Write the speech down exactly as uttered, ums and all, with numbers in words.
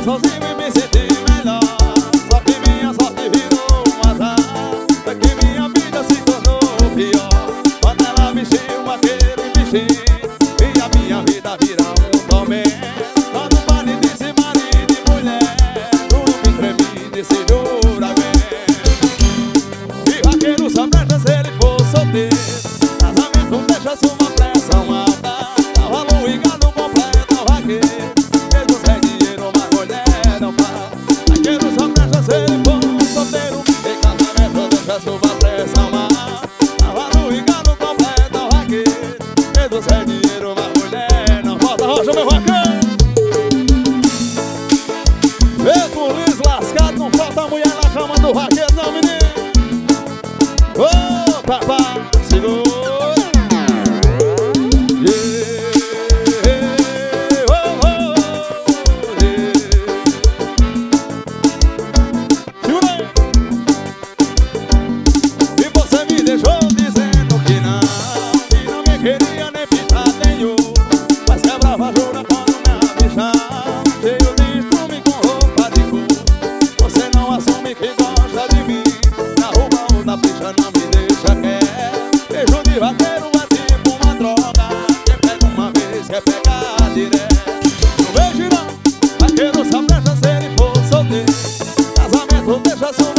morar sozinho e me sentir melhor. Só que minha sorte virou um azar, é que minha vida se tornou pior. Quando ela vestiu aquele bichinho e a minha vida vira um tormento. Quando o vale disse marido e mulher, tudo me tremi desse juramento. E vaqueiro só presta se ele for solteiro. Casamento deixa sua pressão alta. Cavalo e gado completa o vaqueiro. Mesmo sem dinheiro, mas mulher não fala. Vaqueiro só presta se ele for solteiro. E casamento deixa sua pressão alta. Cavalo e gado completa o vaqueiro. Mesmo sem dinheiro, mas mulher não falta. Rocha, meu vaqueiro! Mesmo Luiz lascado, não falta mulher na cama do vaqueiro, não, menino! Ô, oh, papai, segura! Deixou dizendo que não, que não me queria nem pintar nenhum. Mas quebrava jura quando me abichava, cheio de estrume com roupa de cor. Você não assume que gosta de mim, na rua ou na pista não me deixa quieto. Beijo de vaqueiro é tipo uma droga, quem pega uma vez quer pegar direto. Não vejo não, vaqueiro só presta se ele for solteiro. Casamento deixa sua